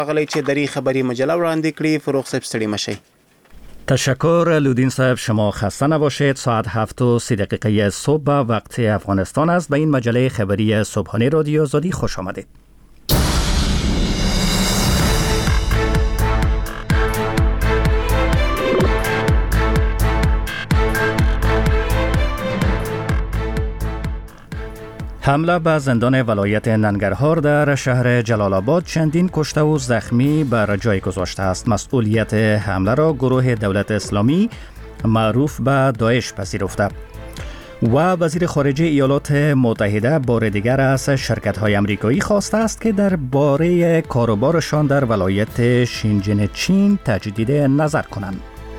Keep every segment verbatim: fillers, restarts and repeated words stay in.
غلی چې دری خبری مجله وړاندې کړي. فروغ صاحب ستړي مشي. تشکر لودین صاحب، شما خسته نباشید. ساعت هفت و سی دقیقه صبح وقت افغانستان است. به این مجله خبری صبحانه رادیو آزادی خوش آمدید. حمله به زندان ولایت ننگرهار در شهر جلال آباد چندین کشته و زخمی بر جای گذاشته است. مسئولیت حمله را گروه دولت اسلامی معروف به داعش پذیرفته و وزیر خارجه ایالات متحده بار دیگر از شرکت‌های آمریکایی خواسته است که درباره کاروبارشان در ولایت شینجین چین تجدید نظر کنند.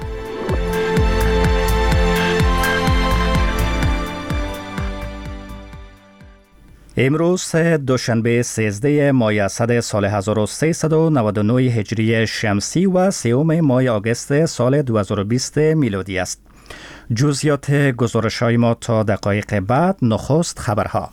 امروز دوشنبه سیزده ماه اسد سال هزار و سیصد و نود و نه هجری شمسی و سوم ماه آگوست سال دو هزار و بیست میلادی است. جزئیات گزارش‌های ما تا دقایق بعد. نخست خبرها.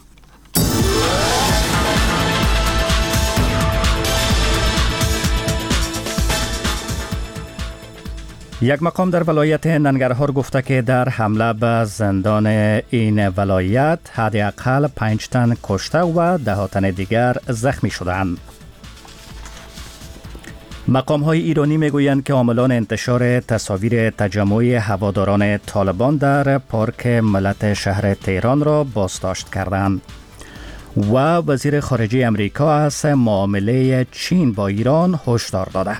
یک مقام در ولایت ننگرهار گفته که در حمله به زندان این ولایت حداقل پنج تن کشته و ده تن دیگر زخمی شدند. مقام های ایرانی میگویند که عاملان انتشار تصاویر تجمع هواداران طالبان در پارک ملت شهر تهران را بازداشت کردند و وزیر خارجه امریکا از معامله چین با ایران هشدار داده.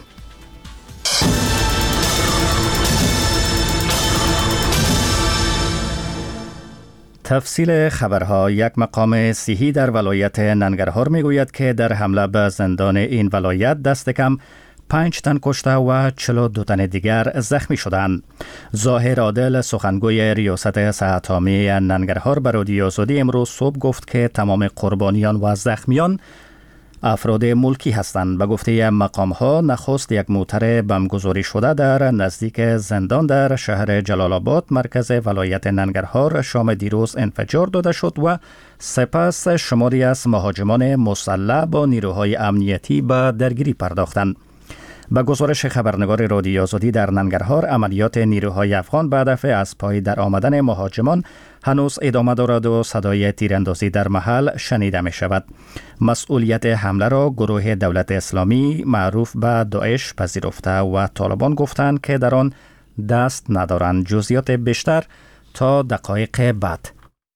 تفصیل خبرها. یک مقام صحی در ولایت ننگرهار میگوید که در حمله به زندان این ولایت دست کم پنج تن کشته و چهل و دو تن دیگر زخمی شدند. ظاهر عادل، سخنگوی ریاست صحت عامه ننگرهار، به رادیو آزادی امروز صبح گفت که تمام قربانیان و زخمیان افراد ملکی هستند. به گفته مقام ها نخست یک موتر بمبگذاری شده در نزدیک زندان در شهر جلال آباد مرکز ولایت ننگرهار شام دیروز انفجار داده شد و سپس شماری از مهاجمان مسلح با نیروهای امنیتی به درگیری پرداختند. به گزارش خبرنگار رادیو آزادی در ننگرهار، عملیات نیروهای افغان به هدف از پای در آمدن مهاجمان هنوز ادامه دارد و صدای تیراندازی در محل شنیده می شود. مسئولیت حمله را گروه دولت اسلامی معروف به داعش پذیرفته و طالبان گفتند که در آن دست ندارند. جزئیات بیشتر تا دقایق بعد.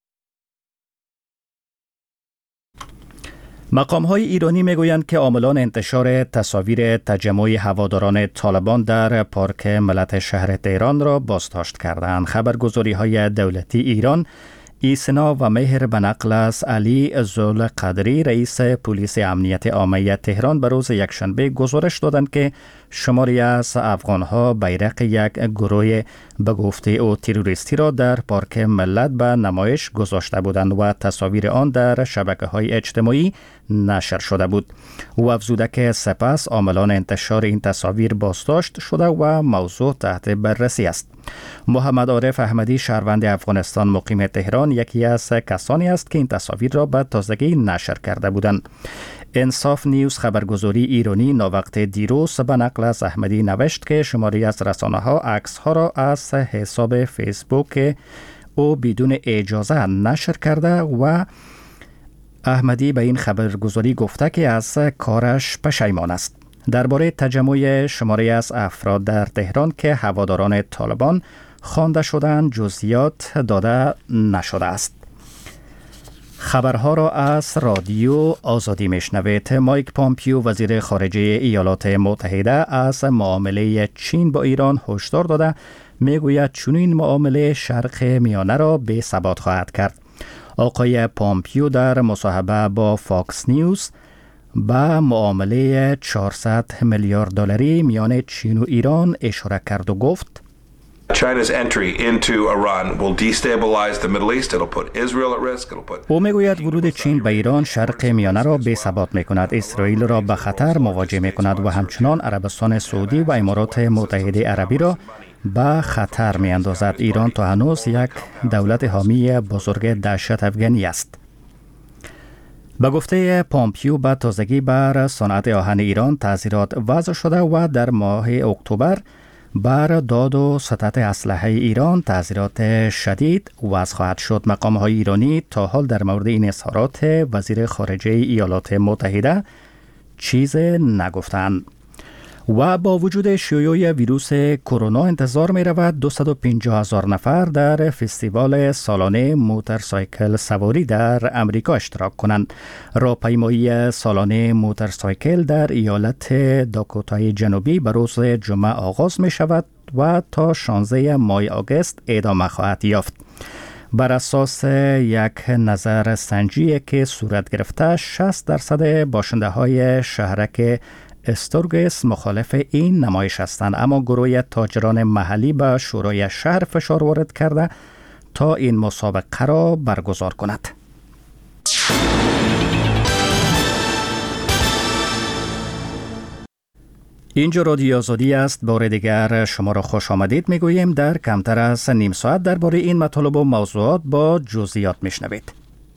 مقام‌های ایرانی میگویند که عاملان انتشار تصاویر تجمع هواداران طالبان در پارک ملت شهر تهران را بازداشت کردند. خبرگزاری‌های دولتی ایران ایسنا و مهر به نقل از علی ذوالقدری رئیس پلیس امنیت عامه تهران به روز یکشنبه گزارش دادند که شماری از افغان‌ها بیرق یک گروه به گفته او تروریستی را در پارک ملت به نمایش گذاشته بودند و تصاویر آن در شبکه‌های اجتماعی نشر شده بود. او افزوده که سپس عاملان انتشار این تصاویر بازداشت شده و موضوع تحت بررسی است. محمد عارف احمدی، شهروند افغانستان مقیم تهران، یکی از کسانی است که این تصاویر را به تازگی نشر کرده بودند. انصاف نیوز خبرگزاری ایرانی ناوقت دیروز به نقل از احمدی نوشت که شماری از رسانه‌ها عکس‌ها را از حساب فیسبوک او بدون اجازه نشر کرده و احمدی به این خبرگزاری گفته که از کارش پشیمان است. درباره تجمع شماری از افراد در تهران که هواداران طالبان خوانده شدند جزئیات داده نشده است. خبرها را از رادیو آزادی میشنوید. مایک پامپیو، وزیر خارجه ایالات متحده، از معامله چین با ایران هشدار داده میگوید چنین معامله شرق میانه را بی ثبات خواهد کرد. آقای پامپیو در مصاحبه با فاکس نیوز به معامله چهارصد میلیارد دلاری میان چین و ایران اشاره کرد و گفت China's entry into Iran will destabilize the Middle East. It'll put Israel at risk. It'll put او میگوید ورود چین به ایران شرق میانه را بی ثبات میکند، اسرائیل را به خطر مواجه میکند و همچنان عربستان سعودی و امارات متحده عربی را به خطر میاندازد. ایران تا هنوز یک دولت حامی بزرگ دهشت افغانی است. به گفته پامپیو به تازگی بر صنعت آهن ایران تاثیرات وضع شده و در ماه اکتبر بر داد و ستد اسلحه ایران تاثیرات شدید وضع خواهد شد. مقام‌های ایرانی تا حال در مورد این اظهارات وزیر خارجه ایالات متحده چیز نگفتند. و با وجود شیوع ویروس کرونا انتظار می رود دویست و پنجاه هزار نفر در فستیوال سالانه موتورسایکل سواری در امریکا اشتراک کنند. راهپیمایی سالانه موتورسایکل در ایالت داکوتای جنوبی به روز جمعه آغاز می شود و تا شانزده ماه آگوست ادامه خواهد یافت. بر اساس یک نظر سنجی که صورت گرفته شصت درصد باشنده های شهرک استورگس مخالف این نمایش هستند، اما گروه تاجران محلی به شورای شهر فشار وارد کرده تا این مسابقه را برگزار کند. اینجا رادیو آزادی است. بار دیگر شما را خوش آمدید میگوییم. در کمتر از نیم ساعت درباره این مطالب و موضوعات با جزئیات میشنوید.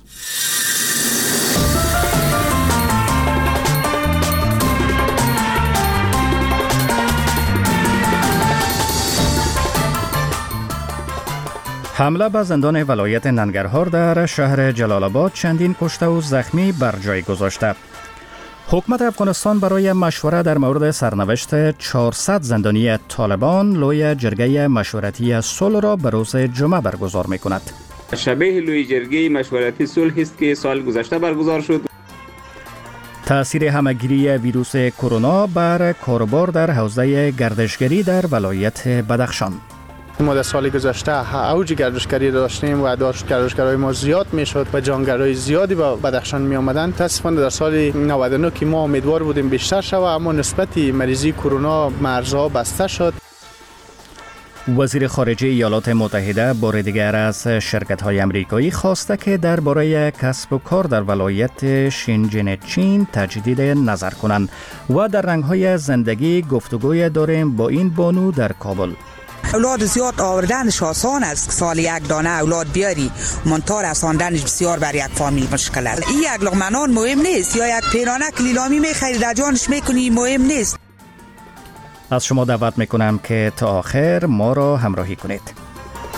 حمله به زندان ولایت ننگرهار در شهر جلال آباد چندین کشته و زخمی بر جای گذاشته. حکومت افغانستان برای مشوره در مورد سرنوشت چهارصد زندانی طالبان لوی جرگه مشورتی صلح را به روز جمعه برگزار می کند. شبیه لوی جرگه مشورتی صلح است که سال گذشته برگزار شد. تأثیر همه‌گیری ویروس کرونا بر کاروبار در حوزه گردشگری در ولایت بدخشان. ما در سال گذشته اوج گردشگری داشتیم و داشت گردشگرای ما زیاد میشد و جانگرای زیادی به بدخشان می آمدن. متاسفانه در سال نود و نه که ما امیدوار بودیم بیشتر شود، اما نسبت مریضی کرونا مرزها بسته شد. وزیر خارجه ایالات متحده بار دیگر از شرکت‌های آمریکایی خواسته که درباره کسب و کار در ولایت شینجین چین تجدید نظر کنند و در رنگ‌های زندگی گفتگوی داریم با این بانو در کابل. اولاد زیاد آوردنش آسان است. سال یک دانه اولاد بیاری منتها رساندنش بسیار بر یک فامیل مشکل است. این یک لقمه نان مهم نیست یا یک پیرانه لیلامی میخری در جانش میکنی مهم نیست. از شما دعوت میکنم که تا آخر ما را همراهی کنید.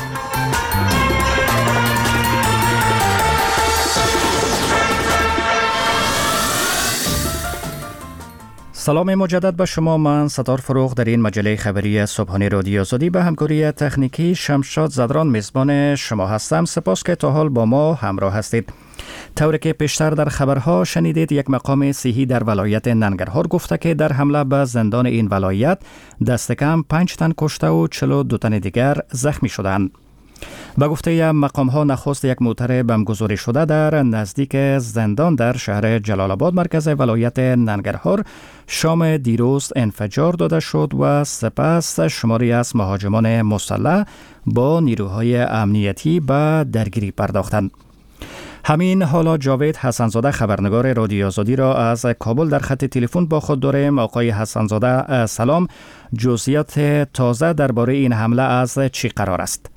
سلام مجدد به شما. من ستار فروغ در این مجله خبری صبحانه رادیو آزادی به همکاری تکنیکی شمشاد زدران میزبان شما هستم. سپاس که تا حال با ما همراه هستید. طوری که پیشتر در خبرها شنیدید، یک مقام صحی در ولایت ننگرهار گفته که در حمله به زندان این ولایت دست کم پنج تن کشته و چهل و دو تن دیگر زخمی شدند. به گفته مقام ها نخست یک موتر بمبگذاری شده در نزدیک زندان در شهر جلال آباد مرکز ولایت ننگرهار شام دیروز انفجار داده شد و سپس شماری از مهاجمان مسلح با نیروهای امنیتی به درگیری پرداختند. همین حالا جاوید حسنزاده خبرنگار رادیو آزادی را از کابل در خط تلفن با خود داریم. آقای حسنزاده سلام، جزئیات تازه درباره این حمله از چی قرار است؟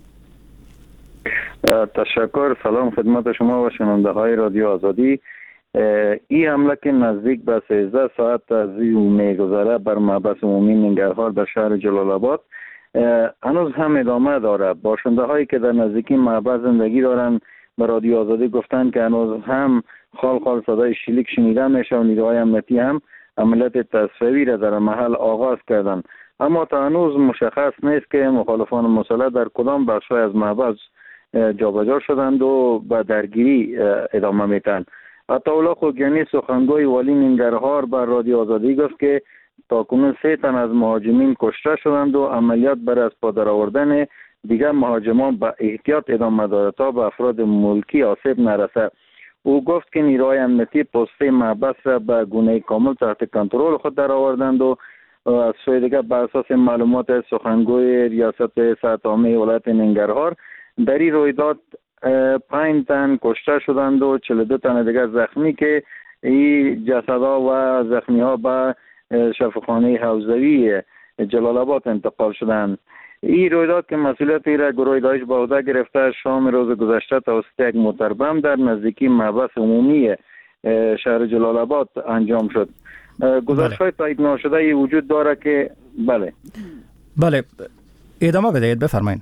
تشکر. سلام خدمت شما و شنونده های رادیو آزادی. این حمله که نزدیک به سیزده ساعت از این میگذره بر محبس عمومی ننگرهار در شهر جلال آباد هنوز هم ادامه داره. باشنده هایی که در نزدیکی محبس زندگی دارند به رادیو آزادی گفتند که هنوز هم خال خال صدای شلیک شنیده میشه و نیروهای امنیتی هم عملیات تصفیه‌ای را در محل آغاز کردند، اما تا هنوز مشخص نیست که مخالفان مسلح در کدام بخش‌های از محبس جابجا شدند و به درگیری ادامه میتن. عطاالله خوگیانی سخنگوی والی ننگرهار بر رادیو آزادی گفت که تاکنون سه تن از مهاجمین کشته شدند و عملیات برای از پا درآوردن دیگر مهاجمان به احتیاط ادامه دارد تا به افراد ملکی آسیب نرسد. او گفت که نیروهای امنیتی پسته محبس را به گونه کامل تحت کنترل خود درآوردند و از سوی دیگر بر اساس معلومات سخنگوی ریاست صحت عامه ولایت ننگرهار در این رویداد پنج تن کشته شدند و چهل و دو تن دیگر زخمی که این جسدها و زخمی ها به شفاخانه حوزوی جلال آباد انتقال شدند. این رویداد که مسئولیت را گروه داعش به عهده گرفته شام روز گذشته توسط یک موتر بم در نزدیکی محبس عمومی شهر جلال آباد انجام شد. گزارش‌های تایید نشده وجود داره که بله بله ادامه بدهید، بفرمایید.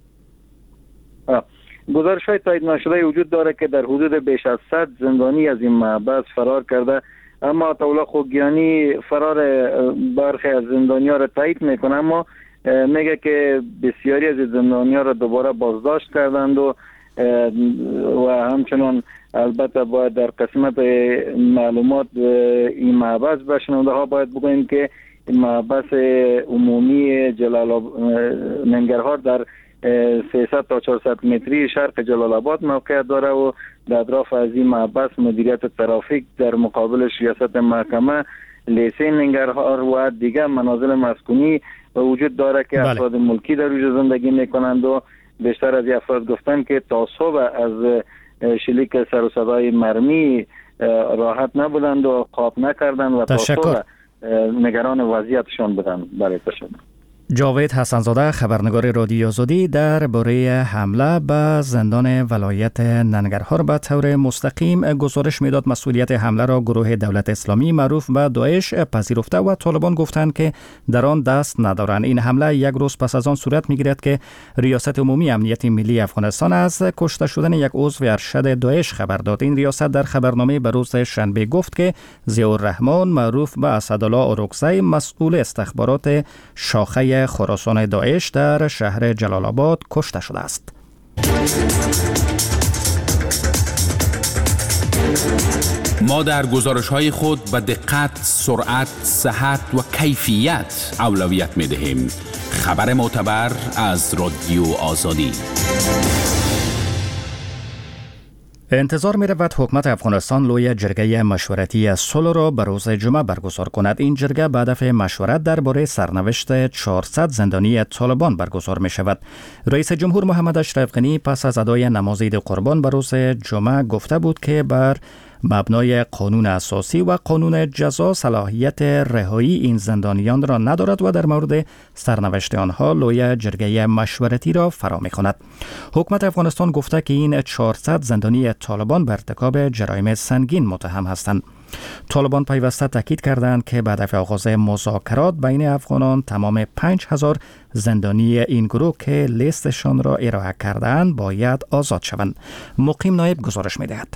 گزارش‌های تایید نشده وجود داره که در حدود بیش از صد زندانی از این محبس فرار کرده، اما طاوله خوگیانی فرار برخی از زندانی‌ها را تایید میکنه، اما میگه که بسیاری از زندانی‌ها را دوباره بازداشت کردند و و همچنان البته باید در قسمت معلومات این محبس به شنونده ها باید بگوییم که محبس عمومی جلال آباد ننگرهار در سیصد تا چهارصد متری شرق جلال آباد موقعیت داره و در اطراف از این محبس مدیریت ترافیک در مقابل ریاست محکمه لیسه ننگرهار و دیگر منازل مسکونی وجود داره که بله. افراد ملکی در روی زندگی میکنند و بیشتر از افراد گفتن که تا صبح از شلیک سر و صدای مرمی راحت نبودند و خواب نکردند و تا صبح نگران وضعیتشان بودند. بله تشکر. جاوید حسنزاده، خبرنگار رادیو آزادی، در باره حمله به زندان ولایت ننگرهار به طور مستقیم گزارش میداد. مسئولیت حمله را گروه دولت اسلامی معروف به داعش پذیرفته و طالبان گفتند که در آن دست ندارند. این حمله یک روز پس از آن صورت میگیرد که ریاست عمومی امنیت ملی افغانستان از کشته شدن یک عضو ارشد داعش خبر داد. این ریاست در خبرنامه به روز شنبه گفت که ضیاءالرحمن معروف به اسدالله اورکزی مسئول استخبارات شاخه خراسان داعش در شهر جلال آباد کشته شده است. ما در گزارش‌های خود به دقت، سرعت، صحت و کیفیت اولویت می‌دهیم. خبر معتبر از رادیو آزادی. انتظار می رود حکومت افغانستان لوی جرگه مشورتی صلح را به روز جمعه برگزار کند. این جرگه به هدف مشورت درباره سرنوشت چهارصد زندانی طالبان برگزار می شود. رئیس جمهور محمد اشرف غنی پس از ادای نماز عید قربان به روز جمعه گفته بود که بر مبنای قانون اساسی و قانون جزا صلاحیت رهایی این زندانیان را ندارد و در مورد سرنوشت آنها لوی جرگه مشورتی را فرا می‌خواند. حکومت افغانستان گفته که این چهارصد زندانی طالبان به ارتکاب جرایم سنگین متهم هستند. طالبان پیوسته تاکید کردند که به هدف آغاز مذاکرات بین افغانان تمام پنج هزار زندانی این گروه که لیستشان را ارائه کردند باید آزاد شوند. مقیم نایب گزارش می‌دهد.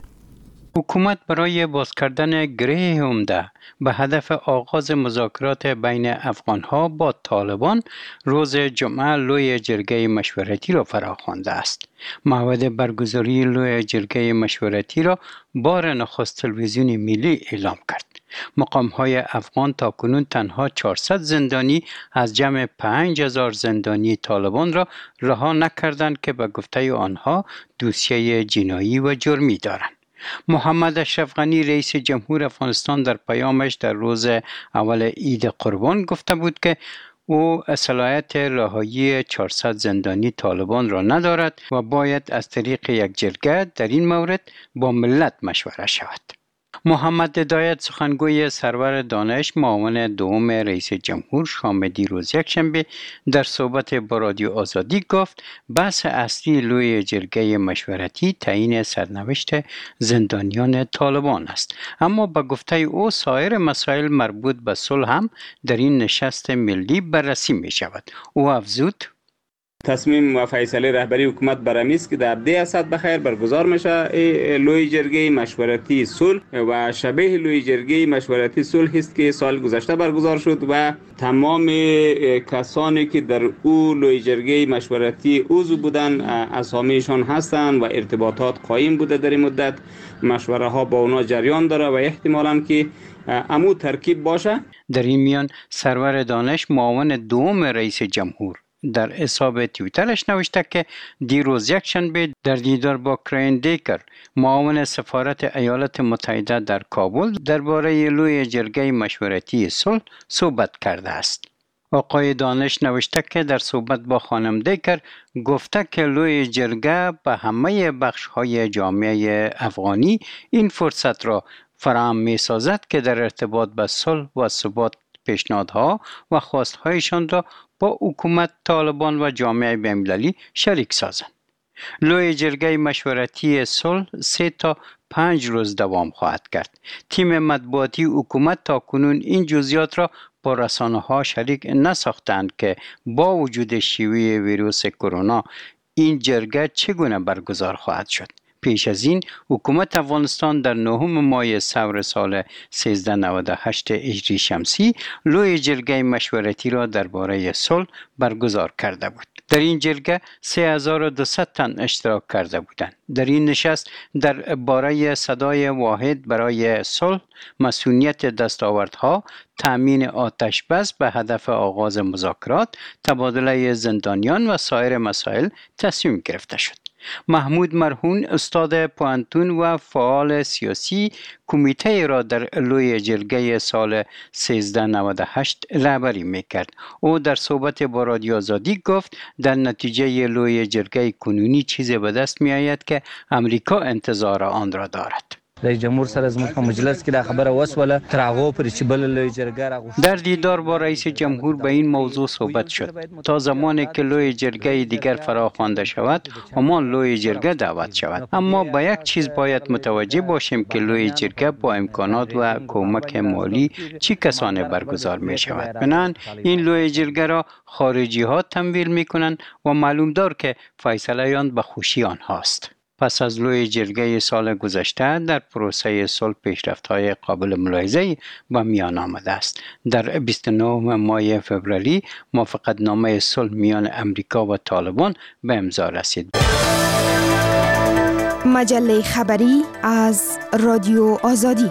حکومت برای باز کردن گره عمده به هدف آغاز مذاکرات بین افغانها با طالبان روز جمعه لوی جرگه مشورتی را فرا خوانده است. موعد برگزاری لوی جرگه مشورتی را بار نخست تلویزیون ملی اعلام کرد. مقام‌های افغان تاکنون تنها چهارصد زندانی از جمع پنج هزار زندانی طالبان را رها نکردند که به گفته آنها دوسیه جنایی و جرمی دارند. محمد اشرف غنی رئیس جمهور افغانستان در پیامش در روز اول عید قربان گفته بود که او صلاحیت رهایی چهارصد زندانی طالبان را ندارد و باید از طریق یک جرگه در این مورد با ملت مشوره شود. محمد هدایت سخنگوی سرور دانش معاون دوم رئیس جمهور شام دیروز یکشنبه در صحبت با رادیو آزادی گفت بحث اصلی لوی جرگه مشورتی تعیین سرنوشت زندانیان طالبان است، اما با گفته او سایر مسائل مربوط به صلح هم در این نشست ملی بررسی می شود. او افزود تصمیم و فیصله رهبری حکومت برمی است که در ده اسد بخیر برگزار میشه لوی جرگه مشورتی صلح و شبیه لوی جرگه مشورتی صلح است که سال گذشته برگزار شد و تمام کسانی که در او لوی جرگه مشورتی عضو بودن اسامیشان هستند و ارتباطات قایم بوده. در این مدت مشوره ها با اونا جریان داره و احتمالاً که عمو ترکیب باشه. در این میان سرور دانش معاون دوم رئیس جمهور در حساب توییترش نوشته که دیروز یکشنبه در دیدار با کرین دیکر معاون سفارت ایالات متحده در کابل درباره لوی جرگه مشورتی صلح صحبت کرده است. آقای دانش نوشته که در صحبت با خانم دیکر گفته که لوی جرگه به همه بخش‌های جامعه افغانی این فرصت را فراهم می سازد که در ارتباط به صلح و ثبات پیشنهادها و خواستهایشان را با حکومت، طالبان و جامعه بین‌المللی شریک سازند. لوی جرگه مشورتی صلح سه تا پنج روز دوام خواهد کرد. تیم مطبوعاتی حکومت تا کنون این جزئیات را با رسانه‌ها شریک نساختند که با وجود شیوع ویروس کرونا این جرگه چگونه برگزار خواهد شد. پیش از این حکومت افغانستان در نهم ماه سور سال سیزده نود و هشت هجری شمسی لوی جرگه مشورتی را درباره صلح برگزار کرده بود. در این جرگه سه هزار و دویست تن اشتراک کرده بودند. در این نشست درباره صدای واحد برای صلح، مسئولیت دستاوردها، تامین آتش بس به هدف آغاز مذاکرات، تبادله زندانیان و سایر مسائل تصمیم گرفته شد. محمود مرهون استاد پوهنتون و فعال سیاسی کمیته را در لوی جرگه سال سیزده نود و هشت رهبری میکرد. او در صحبت با رادیو آزادی گفت در نتیجه لوی جرگه کنونی چیزی به دست می آید که امریکا انتظار آن را دارد. رئیس جمهور سره زموږ په مجلس کې دا خبره وسوله تر هغه پورې چې بل لوی جرګه راغوښته. در دیدار با رئیس جمهور به این موضوع صحبت شد تا زمانی که لوی جرگه دیگر فراخوانده شود همان لوی جرگه دعوت شود. اما با یک چیز باید متوجه باشیم که لوی جرگه با امکانات و کمک مالی چی کسانی برگزار می شود. بنابراین این لوی جرگه را خارجی ها تمویل می کنند و معلوم دار که فیصله آن به خوشی آنهاست. پس از لوی جرگه سال گذشته در پروسه صلح پیشرفت‌های قابل ملاحظه‌ای به میان آمده است. در بیست و نه ماه فوریه موافقتنامه صلح میان امریکا و طالبان به امضا رسید. مجله خبری از رادیو آزادی.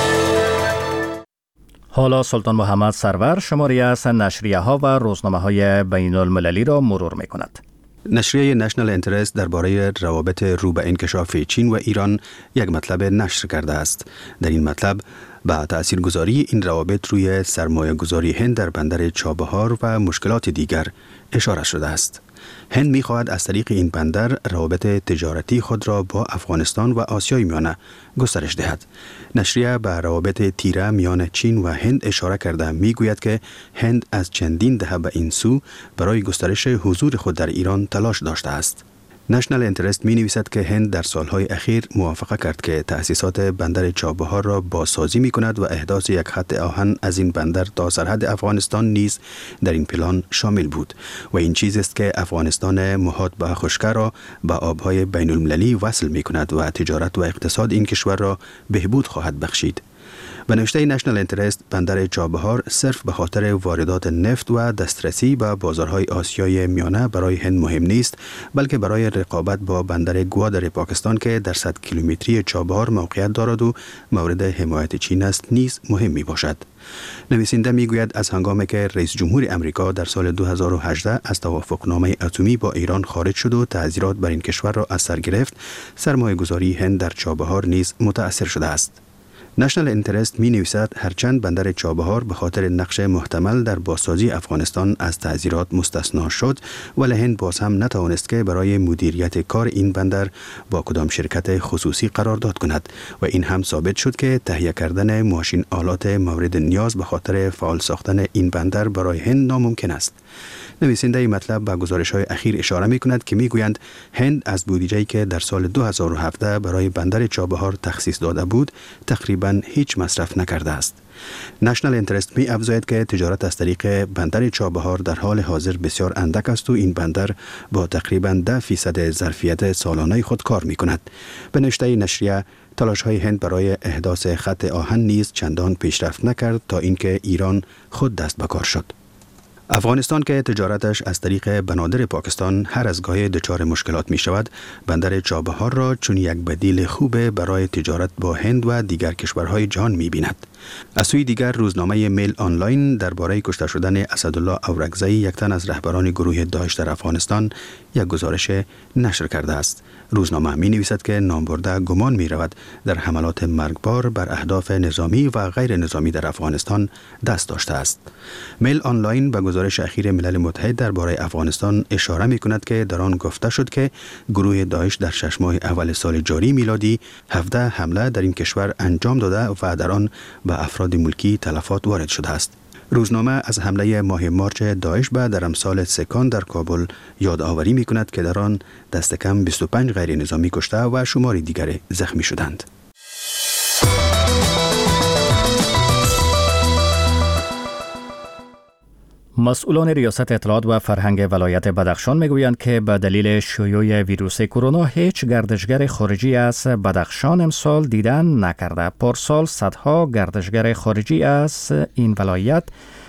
حالا سلطان محمد سرور شماری از نشریه ها و روزنامه های بین المللی را مرور می کند. نشریه نشنال انترست درباره روابط رو به انکشاف چین و ایران یک مطلب نشر کرده است. در این مطلب به تاثیرگذاری این روابط روی سرمایه گذاری هند در بندر چابهار و مشکلات دیگر اشاره شده است. هند می خواهد از طریق این بندر روابط تجارتی خود را با افغانستان و آسیای میانه گسترش دهد. نشریه به روابط تیره میان چین و هند اشاره کرده می گوید که هند از چندین دهه به این سو برای گسترش حضور خود در ایران تلاش داشته است. نشنال انترست می نویسد که هند در سالهای اخیر موافقه کرد که تأسیسات بندر چابهار را بازسازی می کند و احداث یک خط آهن از این بندر تا سرحد افغانستان نیز در این پلان شامل بود و این چیز است که افغانستان محاط به خشکی را به آبهای بین المللی وصل می کند و تجارت و اقتصاد این کشور را بهبود خواهد بخشید. به نوشته نشنال انترست بندر چابهار صرف به خاطر واردات نفت و دسترسی به بازارهای آسیای میانه برای هند مهم نیست، بلکه برای رقابت با بندر گوادر پاکستان که در صد کیلومتری چابهار موقعیت دارد و مورد حمایت چین است نیز مهم می باشد. نویسنده می گوید از هنگامی که رئیس جمهور امریکا در سال دو هزار و هجده از توافقنامه اتمی با ایران خارج شد و تعزیرات بر این کشور را از سر گرفت، سرمایه گذاری هند در چابهار نیز متأثر شده است. نشنال انترست می نویسد هرچند بندر چابهار به خاطر نقش محتمل در بازسازی افغانستان از تعزیرات مستثنا شد، ولی هند باز هم نتوانست که برای مدیریت کار این بندر با کدام شرکت خصوصی قرارداد کند و این هم ثابت شد که تهیه کردن ماشین آلات مورد نیاز به خاطر فعال ساختن این بندر برای هند ناممکن است. نویسنده مطلب به گزارش‌های اخیر اشاره می‌کند که می‌گویند هند از بودجه‌ای که در سال دو هزار و هفده برای بندر چابهار تخصیص داده بود تقریباً هیچ مصرف نکرده است. نشنال انترست می افزاید که تجارت از طریق بندر چابهار در حال حاضر بسیار اندک است و این بندر با تقریباً ده فیصد ظرفیت سالانه خود کار می‌کند. به نوشته نشریه تلاش‌های هند برای احداث خط آهن نیز چندان پیشرفت نکرد تا اینکه ایران خود دست به کار شد. افغانستان که تجارتش از طریق بنادر پاکستان هر از گاهی دچار مشکلات می شود، بندر چابهار را چون یک بدیل خوب برای تجارت با هند و دیگر کشورهای جهان می بیند. از سوی دیگر روزنامه میل آنلاین درباره کشته شدن اسدالله اورکزئی، یک تن از رهبران گروه داعش در افغانستان، یک گزارش نشر کرده است. روزنامه می نویسد که نامبرده گمان می رود در حملات مرگبار بر اهداف نظامی و غیر نظامی در افغانستان دست داشته است. میل آنلاین به گزارش اخیر ملل متحد درباره افغانستان اشاره می کند که در آن گفته شد که گروه داعش در شش ماه اول سال جاری میلادی هفده حمله در این کشور انجام داده و در آن به افراد ملکی تلفات وارد شده است. روزنامه از حمله ماه مارچ داعش به در امثال سکان در کابل یادآوری می کند که در آن دست کم بیست و پنج غیر نظامی کشته و شماری دیگر زخمی شدند. مسئولان ریاست اطلاعات و فرهنگ ولایت بدخشان میگویند که به دلیل شیوع ویروس کرونا هیچ گردشگر خارجی از بدخشان امسال دیدن نکرده. پارسال صدها گردشگر خارجی از این ولایت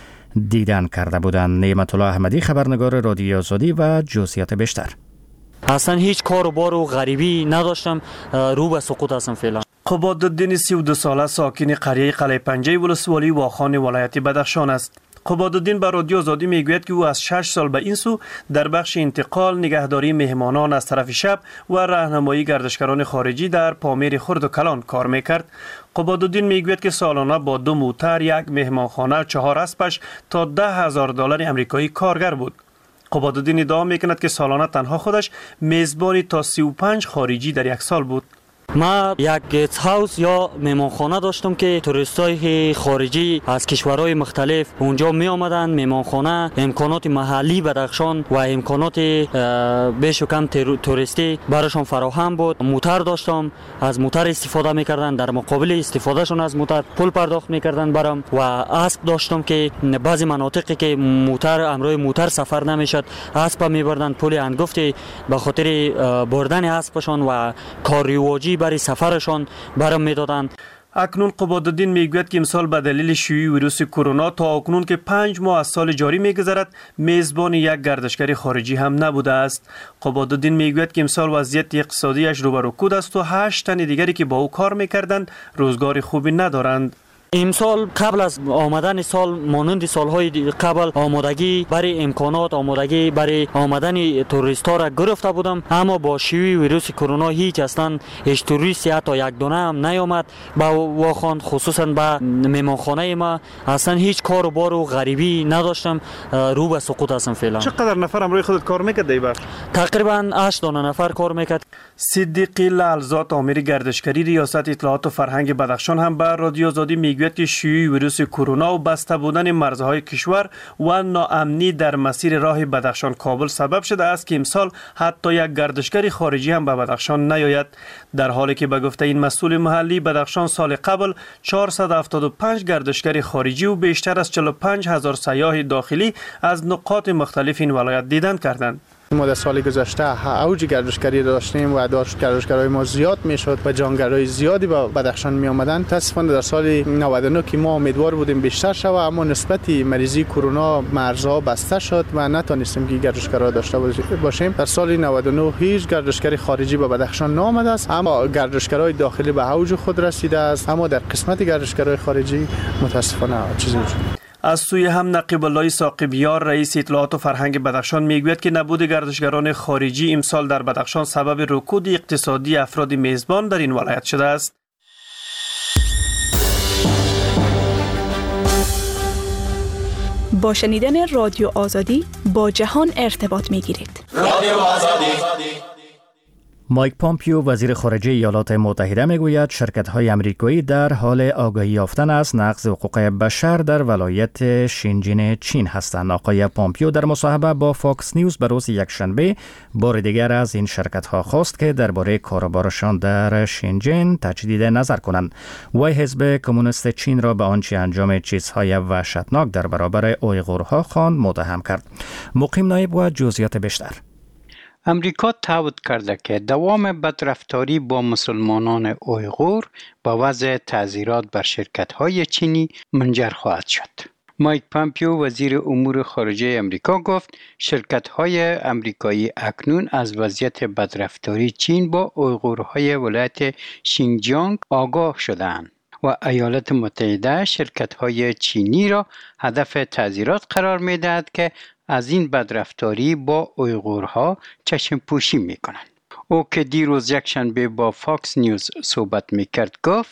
دیدن کرده بودند. نعمت الله احمدی، خبرنگار رادیو آزادی، و جزئیات بیشتر. اصلا هیچ کار و بار و غریبی نداشتم، رو به سقوط هستم فعلا. قبادالدین سی و دو ساله ساکن قریه قلعه پنجه ولسوالی واخان ولایت بدخشان است. قبادالدین به رادیو آزادی میگوید که او از شش سال به این سو در بخش انتقال، نگهداری مهمانان از طرف شب و راهنمایی گردشگران خارجی در پامیر خرد و کلان کار میکرد. قبادالدین میگوید که سالانه با دو موتر، یک مهمانخانه، چهار اسبش تا ده هزار دلار امریکایی کارگر بود. قبادالدین ادعا میکند که سالانه تنها خودش میزبانی تا سی و پنج خارجی در یک سال بود. ما یک گست هاوس یا مهمانخانه داشتم که توریستای خارجی از کشورهای مختلف اونجا می آمدن. مهمانخانه امکانات محلی بدخشان و امکانات بیش و کم توریستی براشون فراهم بود. موتر داشتم، از موتر استفاده میکردن، در مقابل استفادهشون از موتر پول پرداخت میکردن برام. و اسب داشتم که بعضی مناطقی که موتر امروی موتر سفر نمیشد، اسب میبردن، پول انگفتی به خاطر بردن اسبشون و کاریواجی برای سفرشان برام میدادند. اکنون قبادالدین میگوید که امسال به دلیل شیوع ویروس کرونا تا اکنون که پنج ماه از سال جاری میگذرد میزبان یک گردشگری خارجی هم نبوده است. قبادالدین میگوید که امسال وضعیت اقتصادیش رو به رکود است و هشت تن دیگری که با او کار میکردند روزگار خوبی ندارند. امسال قبل از آمدن سال مانند سالهای قبل آمادگی برای امکانات، آمادگی برای آمدن توریستا را گرفته بودم، اما با شیوع ویروس کرونا هیچ اصلا هیچ توریستی حتی یک دانه هم نیامد با واخان، خصوصا به مهمانخانه ما. اصلا هیچ کار و بار و غریبی نداشتم، رو به سقوط هستم فعلا. چقدر نفر امروی خودت کار میکرد دیبر؟ تقریبا هشت دانه نفر کار میکرد. صدیقی لعلزاد، آمر گردشگری ریاست اطلاعات و فرهنگ بدخشان، هم به رادیو آزادی میگوید که شیوع ویروس کرونا و بسته بودن مرزهای کشور و ناامنی در مسیر راه بدخشان کابل سبب شده است که امسال حتی یک گردشگر خارجی هم به بدخشان نیاید. در حالی که به گفته این مسئول محلی، بدخشان سال قبل چهارصد و هفتاد و پنج گردشگر خارجی و بیشتر از چهل و پنج هزار سیاح داخلی از نقاط مختلف این ولایت دیدن کردند. ما در سال گذشته اوج گردشگری داشتیم و داشت گردشگرای ما زیاد میشد و جانگرای زیادی به بدخشان می آمدن. متاسفانه در سال نود و نه که ما امیدوار بودیم بیشتر شود، اما نسبت مریضی کرونا مرزها بسته شد و نتونستیم که گردشگرا داشته باشیم. در سال نود و نه هیچ گردشگری خارجی به بدخشان نامده است، اما گردشگرای داخلی به اوج خود رسیده است. اما در قسمت گردشگرای خارجی متاسفانه چیزی وجود. از سوی هم نقیب الله ساقبیار، رئیس اطلاعات و فرهنگ بدخشان، میگوید که نبود گردشگران خارجی امسال در بدخشان سبب رکود اقتصادی افراد میزبان در این ولایت شده است. با شنیدن رادیو آزادی با جهان ارتباط میگیرید. رادیو آزادی. مایک پامپیو، وزیر خارجه ایالات متحده، میگوید شرکت‌های آمریکایی در حال آگاهی یافتن از نقض حقوق بشر در ولایت شینجین چین هستند. آقای پامپیو در مصاحبه با فاکس نیوز به روز یکشنبه بار دیگر از این شرکت‌ها خواست که درباره کاروبارشان در شینجین تجدید نظر کنند. وی حزب کمونیست چین را به آنچه انجام چیزهای وحشتناک در برابر اویغورها خواند متهم کرد. مقیم نایب و جزئیات بیشتر. امریکا تعهد کرده که دوام بدرفتاری با مسلمانان اویغور با وضع تعزیرات بر شرکت‌های چینی منجر خواهد شد. مایک پامپیو، وزیر امور خارجه امریکا، گفت شرکت‌های امریکایی اکنون از وضعیت بدرفتاری چین با اویغورهای ولایت شینجیانگ آگاه شده‌اند و ایالات متحده شرکت‌های چینی را هدف تعزیرات قرار می‌دهد که از این بدرفتاری با اویغورها چشم پوشی می کنند. او که دیروز یکشنبه با فاکس نیوز صحبت می کرد گفت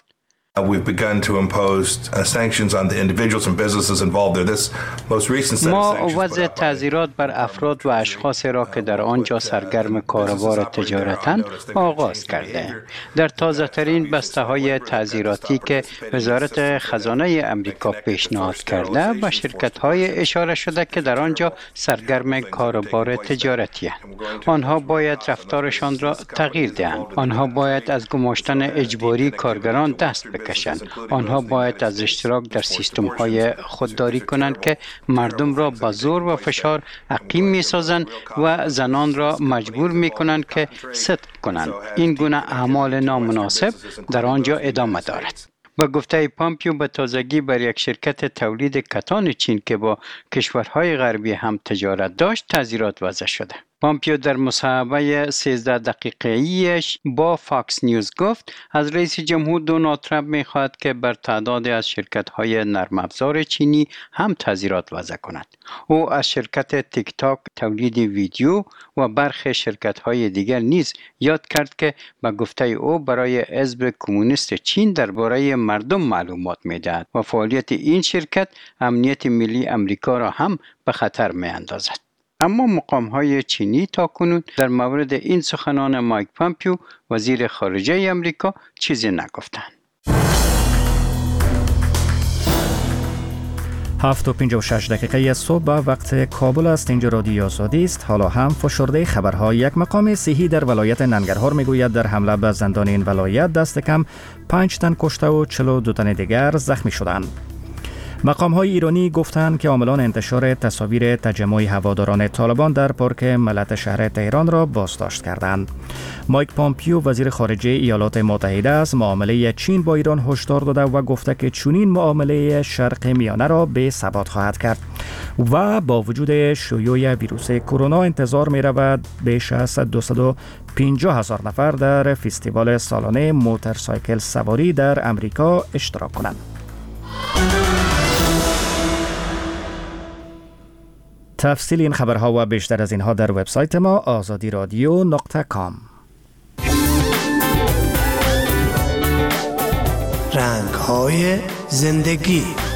We've begun to impose uh, sanctions on the individuals and businesses involved there. This most recent set of ما sanctions وضع تعزیرات بر افراد و اشخاص را که در آنجا سرگرم کاروبار تجارتاً آغاز کرده. در تازه ترین بسته های تعزیراتی که وزارت خزانه امریکا پیشنهاد کرده به شرکت های اشاره شده که در آنجا سرگرم کاروبار تجارتی هستند. آنها باید رفتارشان را تغییر دهند. آنها باید از گماشتن اجباری کارگران دست بکشند. آنها باید از اشتراک در سیستم های خودداری کنند که مردم را با زور و فشار عقیم می سازند و زنان را مجبور می کنند که صدق کنند. این گونه اعمال نامناسب در آنجا ادامه دارد. با گفته پامپیو به تازگی بر یک شرکت تولید کتان چین که با کشورهای غربی هم تجارت داشت تعزیرات وضع شده. پامپیو در مصاحبه سیزده دقیقه‌ایش با فاکس نیوز گفت از رئیس جمهور دونالد ترامپ می‌خواهد که بر تعدادی از شرکت‌های نرم افزار چینی هم تعزیرات وضع کند. او از شرکت تیک تاک تولید ویدیو و برخی شرکت‌های دیگر نیز یاد کرد که به گفته او برای حزب کمونیست چین درباره مردم معلومات می‌دهد و فعالیت این شرکت امنیت ملی امریکا را هم به خطر می‌اندازد. اما مقام‌های چینی تاکنون در مورد این سخنان مایک پامپیو وزیر خارجه امریکا چیزی نگفتند. هفت و پنجاه و شش دقیقه صبح وقت کابل است. اینجا رادیو آزادی است. حالا هم فشرده خبرها. یک مقام صحی در ولایت ننگرهار میگوید در حمله به زندان این ولایت دست کم پنج تن کشته و چهل و دو تن دیگر زخمی شدند. مقام های ایرانی گفتند که عاملان انتشار تصاویر تجمع هواداران طالبان در پارک ملت شهر تهران را بازداشت کردند. مایک پامپیو وزیر خارجه ایالات متحده از معامله چین با ایران هشدار داده و گفته که چنین معامله شرق میانه را به ثبات خواهد کرد و با وجود شیوع ویروس کرونا انتظار می رود بیش از دویست و پنجاه هزار نفر در فستیوال سالانه موتورسایکل سواری در امریکا اشتراک کنند. تفصیل این خبرها و بیشتر از اینها در وبسایت ما آزادی رادیو نقطه کام. رنگ‌های زندگی